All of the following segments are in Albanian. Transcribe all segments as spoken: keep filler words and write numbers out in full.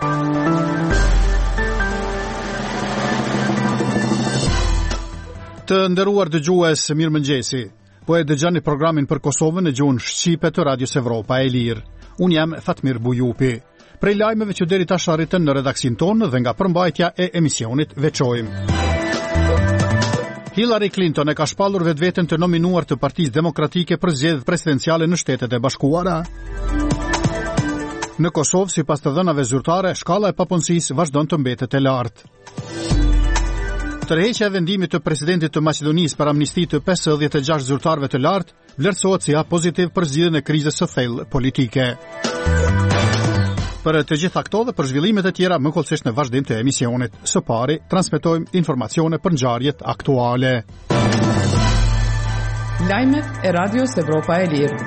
Të nderuar dëgjues, mirëmëngjesi. Po e dëgjoni programin për Kosovën në gjuhën shqipe të Radios Evropa e Lirë. Unë jam Fatmir Bujupi. Prej lajmeve që deri tash arritën në redaksin tonë dhe nga përmbajtja e emisionit veçojmë. Hillary Clinton e ka shpallur vetveten të nominuar të Partisë Demokratike për zgjedhjet presidenciale në Shtetet e Bashkuara. Në Kosovë, sipas të dhënave zyrtare, shkalla e papunësisë vazhdon të mbetet e lartë. Tërheqja e vendimit të presidentit të Maqedonisë për amnisti të pesëdhjetë e gjashtë zyrtarëve të lartë vlerësohet si hap pozitiv për zgjidhjen e krizës së thellë politike. Për të gjitha këto dhe për zhvillimet e tjera më kollësisht në vazhdim të emisionit. Së pari, transmetojmë informacione për ngjarjet aktuale. Lajmet e Radios Evropa e Lirë.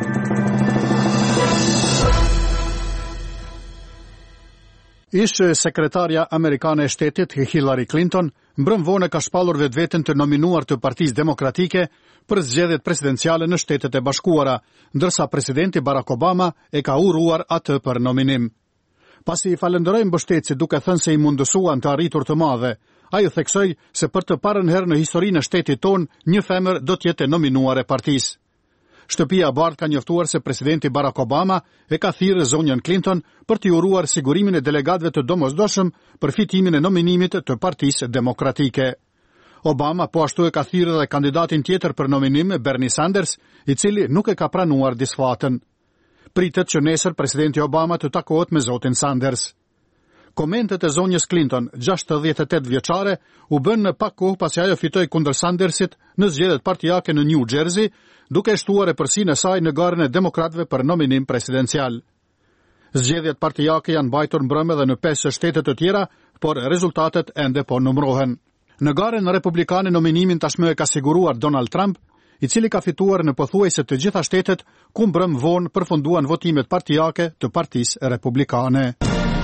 Ish sekretarja amerikane e shtetit Hillary Clinton mbrëm vonë ka shpallur vetveten të nominuar të Partisë Demokratike për zgjedhjet presidenciale në Shtetet e Bashkuara, ndërsa presidenti Barack Obama e ka uruar atë për nominim. Pasi i falenderoi mbështetësit duke thënë se i mundësuan të arritur të madhe, ai theksoi se për të parën herë në historinë e shtetit tonë një femër do të jetë nominuar e partisë. Shtëpia e Bardhë ka njoftuar se presidenti Barack Obama e ka thirrë zonjën Clinton për t'i uruar sigurimin e delegatëve të domosdoshëm për fitimin e nominimit të Partisë Demokratike. Obama po ashtu e ka thirrë edhe kandidatin tjetër për nominim, Bernie Sanders, i cili nuk e ka pranuar disfatën. Pritet që nesër presidenti Obama të takohet me zotin Sanders. Komentet e zonjës Clinton, gjashtëdhjetë e tetë vjeçare, u bën në pak kohë pasi ajo fitoi kundër Sandersit në zgjedhjet partijake në New Jersey, duke shtuar e përsinë e saj në garën e demokratëve për nominim presidencial. Zgjedhjet partijake janë mbajtur mbrëm edhe në pesë shtete të tjera, por rezultatet ende po numërohen. Në garën republikane nominimin tashmë e ka siguruar Donald Trump, i cili ka fituar në pothuajse të gjitha shtetet ku mbrëm vonë përfunduan votimet partijake të Partisë Republikane.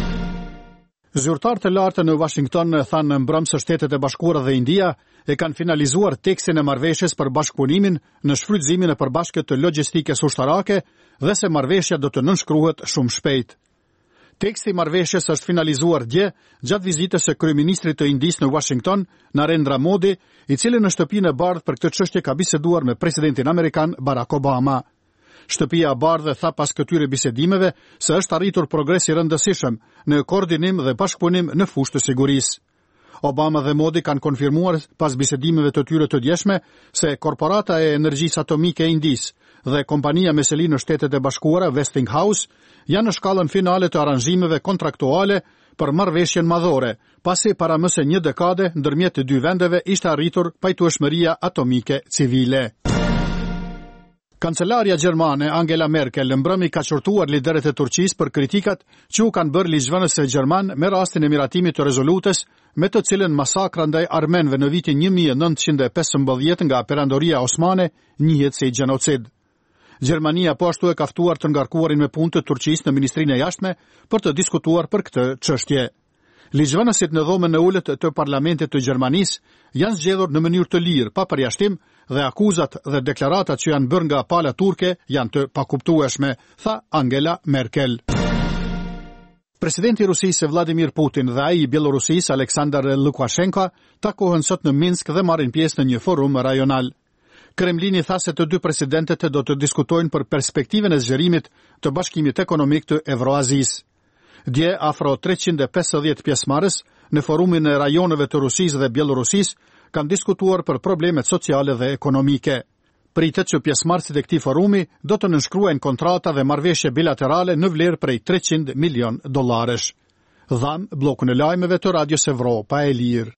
Zyrtarët e lartë në Washington thanë në mbrëm se Shtetet e Bashkuara dhe India e kanë finalizuar tekstin e marrëveshjes për bashkëpunimin në shfrytëzimin e përbashkët të logjistikës ushtarake dhe se marrëveshja do të nënshkruhet shumë shpejt. Teksti i marrëveshjes është finalizuar dje gjatë vizitës së kryeministrit të Indisë në Washington, Narendra Modi, i cili në shtëpinë e Bardhë për këtë çështje ka biseduar me presidentin amerikan Barack Obama. Shtëpia e Bardhë tha pas këtyre bisedimeve se është arritur progres i rëndësishëm në koordinim dhe bashkëpunim në fushë të sigurisë. Obama dhe Modi kanë konfirmuar pas bisedimeve të tyre të djeshme se korporata e energjisë atomike e Indisë dhe kompania me seli në Shtetet e Bashkuara Westinghouse janë në shkallën finale të aranxhimeve kontraktuale për marrëveshjen madhore, pasi para më se një dekade ndërmjet të dy vendeve ishte arritur pajtueshmëria atomike civile. Kancelaria gjermane Angela Merkel mbrëmi ka qortuar liderët e Turqisë për kritikat që u kanë bërë ligjvënësve gjerman me rastin e miratimit të rezolutës me të cilën masakra ndaj armenëve në vitin një mijë e nëntëqind e pesëmbëdhjetë nga Perandoria Osmane njihet si gjenocid. Gjermania po ashtu e ka ftuar të ngarkuarin me punë të Turqisë në Ministrinë e Jashtme për të diskutuar për këtë çështje. Ligjvënësit në dhomën e ulët të parlamentit të Gjermanisë janë zgjedhur në mënyrë të lirë, pa përjashtim, dhe akuzat dhe deklaratat që janë bërë nga pala turke janë të pakuptueshme, tha Angela Merkel. Presidenti i Rusisë Vladimir Putin dhe ai i Bielorusisë Aleksandar Lukashenko takohen sot në Minsk dhe marrin pjesë në një forum rajonal. Kremlini tha se të dy presidentët do të diskutojnë për perspektiven e zgjerimit të Bashkimit Ekonomik të Evroazisë. Dje afro treqind e pesëdhjetë pjesëmarrës në forumin e rajoneve të Rusisë dhe Bielorusisë kanë diskutuar për problemet sociale dhe ekonomike. Pritet që pjesëmarrësit e këtij forumi do të nënshkruajnë kontrata dhe marrëveshje bilaterale në vlerë prej treqind milion dollarësh. Dham bllokun e lajmeve të Radios Evropa e Lirë.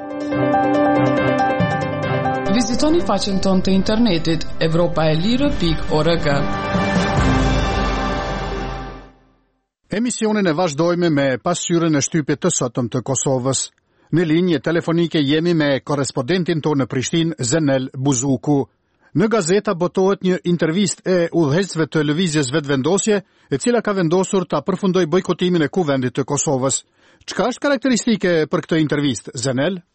Vizitoni faqen tonë të internetit evropa e lirë pikë org. Emisionin e vazhdojmë me pasqyrën e shtypit të sotëm të Kosovës. Në linje telefonike jemi me korrespondentin tonë në Prishtinë, Zenel Buzuku. Në gazeta botohet një intervistë e udhëheqësve të lëvizjes vetëvendosje, e cila ka vendosur ta përfundojë bojkotimin e kuvendit të Kosovës. Çka është karakteristike për këtë intervistë, Zenel?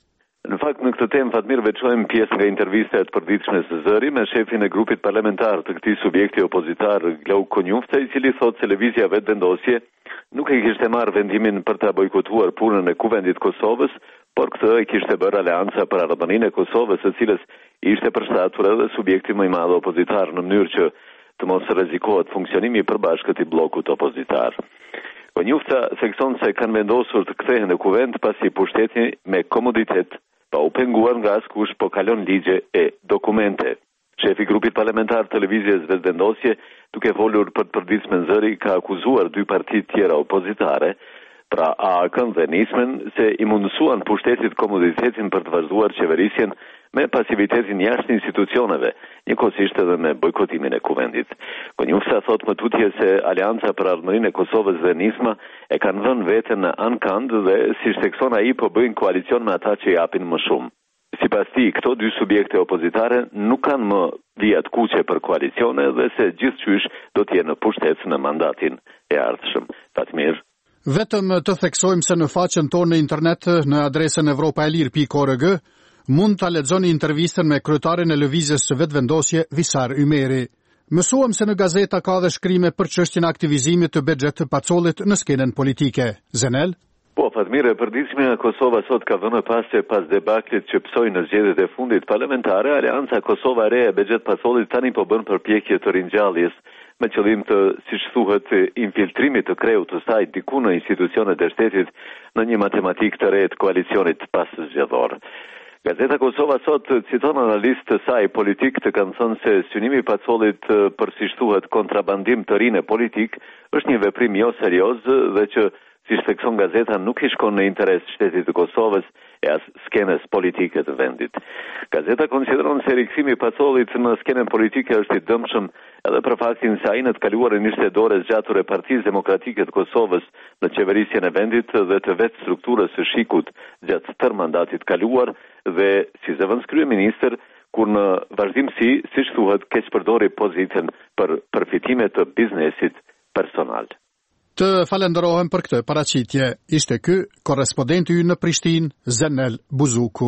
Në fakt, në këtë temë, Fatmir, veçojmë pjesë nga intervista e të përditshme së Zëri me shefin e grupit parlamentar të këtij subjekti opozitar, Glauk Konjufta, i cili thot se lëvizja vetë vendosje nuk e kishte marrë vendimin për ta bojkotuar punën e Kuvendit Kosovës, por këtë e kishte bërë Aleanca për Ardhëninë e Kosovës, së cilës ishte përshtatur edhe subjekti më i madh opozitar në mënyrë që të mos rrezikohet funksionimi i përbashkët i bllokut opozitar. Konjufta thekson se kanë vendosur të kthehen në kuvend pasi pushteti me komoditet pa u penguar nga askush, po kalon ligje e dokumente. Shefi i grupit parlamentar të lëvizjes vetëvendosje, duke folur për të përditshme Zëri, ka akuzuar dy parti tjera opozitare, pra A A K-n dhe Nismen, se i mundësuan pushtetit komoditetin për të vazhduar qeverisjen me pasivitetin jashtë institucioneve, njëkohësisht edhe me bojkotimin e kuvendit. Konjufta thot më tutje se Aleanca për Ardhëninë e Kosovës dhe Nisma e kanë vënë veten në ankand dhe si thekson ai po bëjnë koalicion me ata që japin më shumë. Sipas tij, këto dy subjekte opozitare nuk kanë më vijat kuqe për koalicione dhe se gjithçysh do të jenë në pushtet në mandatin e ardhshëm. Fatmir. Vetëm të theksojmë se në faqen tonë në internet në adresën evropaelir pikë org mund ta lexoni intervistën me kryetarin e lëvizjes së vetëvendosje Visar Ymeri. Mësuam se në gazeta ka dhe shkrime për çështjen e aktivizimit të Bexhet Pacollit në skenën politike. Zenel? Po, Fatmire, përditshmja nga Kosova sot ka vënë pas se pas debaklit që psoi në zgjedhjet e fundit parlamentare, Aleanca Kosova Re e Bexhet Pacollit tani po bën përpjekje të ringjalljes me qëllim të, siç thuhet, infiltrimit të kreut të saj diku në institucionet e shtetit në një matematik të re të koalicionit pas zgjedhor. Gazeta Kosova sot citon analistë të saj politik të kanë thënë se synimi i Pacollit për, siç thuhet, kontrabandim të rinë politik është një veprim jo serioz dhe që si thekson gazeta, nuk i shkon në interes shtetit të Kosovës e as skenës politike të vendit. Gazeta konsideron se rikthimi i Pacollit në skenën politike është i dëmshëm edhe për faktin se ai në të kaluarën ishte dorë zgjatur e Partisë Demokratike të Kosovës në qeverisjen e vendit dhe të vetë strukturës së Shikut gjatë tërë mandatit kaluar dhe si zëvendës kryeministër, kur në vazhdimsi, siç thuhet, keq përdori pozitën për përfitime të biznesit personal. Të falenderohem për këtë paraqitje. Ishte ky korrespondenti ynë në Prishtinë, Zenel Buzuku.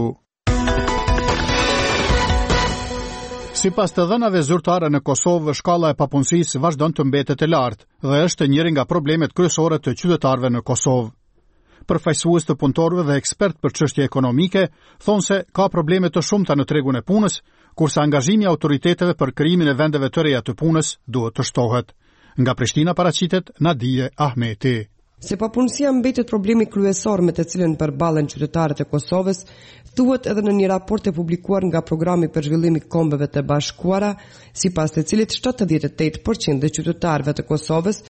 Sipas të dhënave zyrtare në Kosovë, shkalla e papunësisë vazhdon të mbetet e lartë dhe është njëri nga problemet kryesore të qytetarëve në Kosovë. Përfaqësues të punëtorëve dhe ekspert për çështje ekonomike thonë se ka probleme të shumta në tregun e punës, kurse angazhimi i autoriteteve për krijimin e vendeve të reja të punës duhet të shtohet. Nga Prishtina paraqitet Nadije Ahmeti. Se papunësia mbetet problemi kryesor me të cilën përballen qytetarët e Kosovës, thuhet edhe në një raport e publikuar nga Programi për Zhvillim i Kombeve të Bashkuara, sipas të cilit shtatëdhjetë e tetë përqind e qytetarëve të Kosovës